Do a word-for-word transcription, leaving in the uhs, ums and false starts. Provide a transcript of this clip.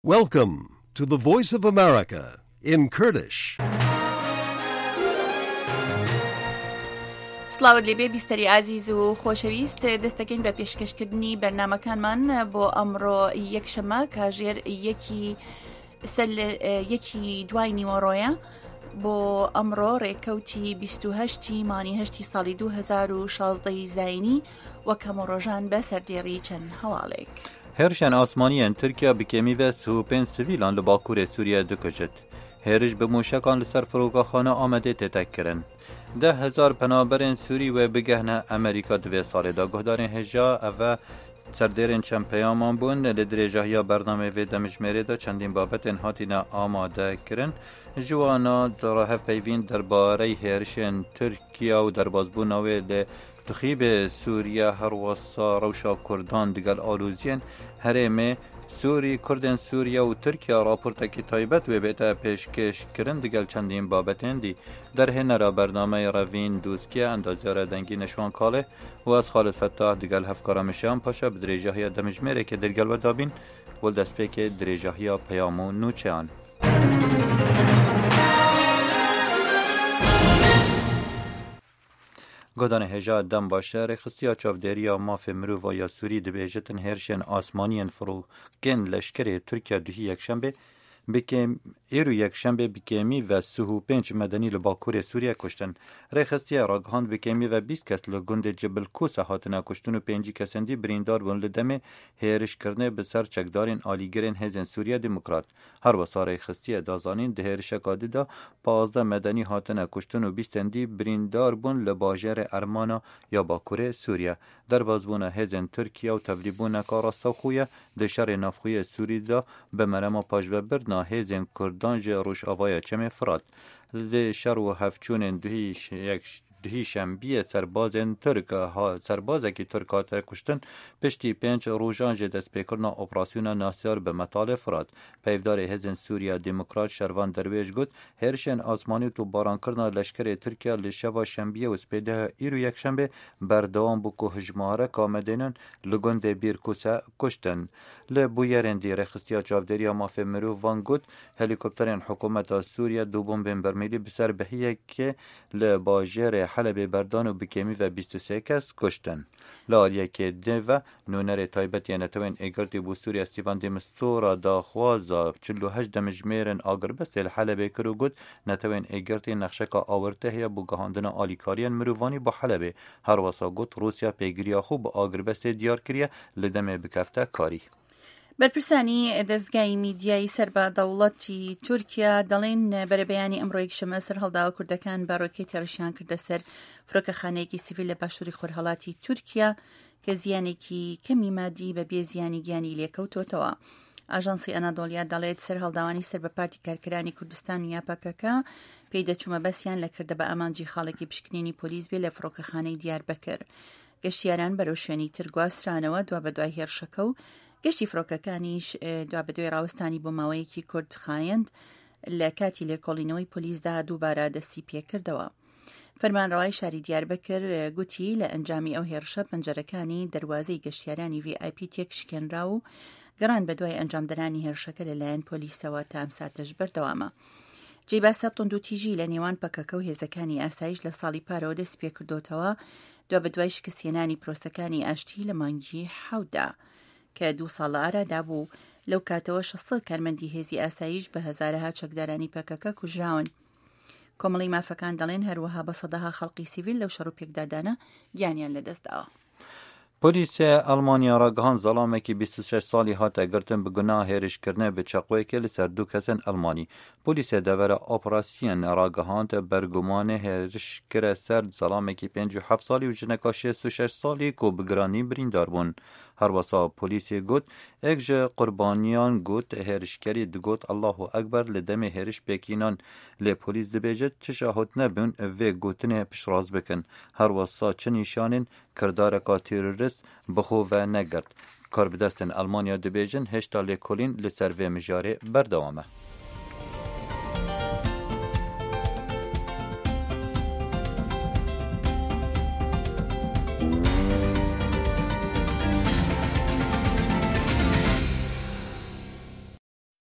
Welcome to the Voice of America in Kurdish. سلااوت لێبێ بیستەری ئازیز و خۆشەویست دەستەکەین بە پێشکەشکردنی بەرنامەکانمان بۆ ئەمڕۆ یەکشەمە کاژێر یەکی سەر یەکی دوای نیوەڕۆیە بۆ ئەمڕۆ ڕێکەوتی بیست و هەشتی مانگی هەشتی ساڵی دوو هەزار و شازدەی زاینی وەک هەموو ڕۆژان بە سەردێڕی چەند هەواڵێک. هێرشان ئاسمانیان تورکیا بکێمی و سوپێن سڤیلان لە باکوورێ سووریا دکوژێت. هێرش بە موشەکان لەسەر فرۆگەخانە ئامادە تێتەکردن. ده هزار پنابەرên سووری و بگەهنە ئەمریکا دوێ ساڵێدا گۆهدارên هێژا ئەڤە سەردێرên چەند پەیامان بوون لە درێژەیە بەرنامەیە دەمژمێرێدا چەندین بابەتên هاتینە ئامادەکردن ji wan rahevpeyvîn derbareyê hêrişên Tirkiya û derbasbûna wê li dixîbê Sûriya her wasa rewşa Kurdan digel alûziyên herêmê Sûrî Kurdên Sûriya û Tirkiya raportekî taybet wê bête pêşkêşkirin digel çendîn babetên dî derhênera bernameyê revîn dûskiya endaziyara dengî neşwan kalê û ez Xalid Fettah digel hevkara Mişiyan Paşa bi dirêjahiya demijmêrekê dergel we dabîn wê destpêkê dirêjahiya peyam û nûçeyan. Godana hêja dem başe rêxistiya çavdêriya mafê mirova ya Sûrî dibêjetin hêrişên asmaniyên firokên leşkerê Tirkiya duhî yekşembe êrû yekşembe bikêmî ve sih û pênc medenî li bakurê Sûriya kuştin. Rêxistiya ragihand bikêmî ve bîst kes li gundê Cibil Kusa hatine kuştin û pêncî kesên dî birîndar bûn li demê hêrişkirinê bi ser çekdarên alîgirên Hêzên Sûriya Demokrat. Her wisa rêxistiya dazanîn di hêrişeka dî de panzdeh medenî hatine kuştin û bîstên dî birîndar bûn li bajarê Ermana ya bakurê Sûriya. Derbasbûna Hêzên Tirkiya û tevlîbûneka rastexûye di şerê navxuyê Sûrî de bi merema pajvebirna Hêzên Kurdan ji Rojavaya Çemê Firat. Li şer û hevçûnên duhî şembiyê serbazên Tirk serbazekî Tirk hatine kuştin piştî pênc rojan ji destpêkirina operasyona Nasyar bi metalê Firat. Peyvdarê Hêzên Sûriya Demokrat Şervan Derwêj got hêrişên asmanî û barankirina leşkerê Tirkiya li şeva şembiyê û spêdeha îro yekşembe berdewam bû ku hejmareka medênan li gundê Bîrkusa kuştin. Li bûyerên dî rêxistiya çavdêriya mafê mirovan got helîkopterên hikûmeta Sûriya du bombên bermîlî bi ser behiyekê li bajarê Helebê berdan û bikêmî ve bîst û sê kes kuştin. Li aliyekê dê ve nûnerê taybet ya netewên êgirtî bû Sûriya Stîvan de Mistura daxwaza çil û heşt demijmêrên agirbestê li Helebê kir û got netewên êgirtî nexşeka awirte heye bû gihandina alîkariyên mirovanî bi Helebê. Her wisa got Rûsya pêgiriya xwe bi agirbestê diyar kiriye li demê bikefte karî. بەرپرسانی دەستگای میدیایی سەر بە دەوڵەتی تورکیا دەڵێن بەرەبەیانی ئەمڕۆ یەکشەمە سەر هەڵداوە کوردەکان بە ڕۆکێتی ڕشیان کردە سەر فرۆکەخانەیەکی سیڤیل لە باشووری خۆرهەڵاتی تورکیا کە زیانێکی کەمی مادی بە بێ زیانی گیانی لێکەوتۆتەوە. ئاژانسی ئەنادۆڵیا دەڵێت سەر هەڵداوانی سەر بە پارتی کارکرانی کوردستان و یاپەکەکە پێی دەچوومە بەسییان لە کردە بە ئامانجی خاڵێکی پشکنینی پۆلیس بێ لە فرۆکەخانەی دیاربەکر. گەشتیاران بەرەو شوێنی تر گواسرانەوە دوا بە دوای هێرشەکە و گەشتی فرۆکەکانیش دوا بە دوای ڕاوەستانی بۆ ماوەیەکی کورد خایەند لە کاتی لێکۆڵینەوەی پۆلیسدا دووبارە دەستی پێکردەوە. فەرمانڕەوای شاری دیاربەکر گوتی لە ئەنجامی ئەو هێرشە پەنجەرەکانی دەروازەی گەشتیارانی ڤی ئای پی تێکشکێنرا و گەڕان بە دوای ئەنجامدەرانی هێرشەکە لەلایەن پۆلیسەوە تا ئەم ساتەش بەردەوامە. جێباسە توندوتیژی لە نێوان پەکەکە و هێزەکانی ئاسایش لە ساڵی پارەوە دەست پێکردوتەوە دوا بە دوای شکستێنانی پرۆسەکانی ئاشتی لە مانگی حەوتدا کە دوو ساڵە ئارادا بوو. لەو کاتەوە شەسە کارمەندی هێزی ئاسایش بە هەزارەها چەکدارانی پەکەکە کوژراون. کۆمەڵی مافەکان دەڵێن هەروەها بە سەدەها خەڵقی سیڤیل لەو شەڕ و پێکدادانە گیانیان لەدەستداوە. پۆلیسە ئەڵمانیا ڕاگەهاند زەڵامێکی بیست و شەش ساڵی هاتە گرتن بە گونا هێرشکردنە بە چەقوەیەکێ لەسەر دوو کەسن ئەڵمانی. پۆلیسە دەڤەرە ئۆپراسیۆن ڕاگەهاند بەرگومانێ هێرشکرە سەر زەڵامێکی پێنج و حەفت ساڵی و ژنەکە شێست و شەش ساڵی کۆ بگرانی بریندار بوون. هەروەسا پۆلیسێ گوت ئێک ji قوربانیان گوت هێرشکەری دگوت ئەڵڵاهو ئەکبەر لە دەمێ هێرش پێکینان لێ پۆلیس دەبێژێت چ شاهۆت نەبوون vê گوتنێ پشتڕاست bikin. هەروەسا çi nîşanên kirdareka terorist bixwe ve negirt. Karbidestên Almanya dibêjin hêşta lêkolîn li ser vê mijarê berdewam e.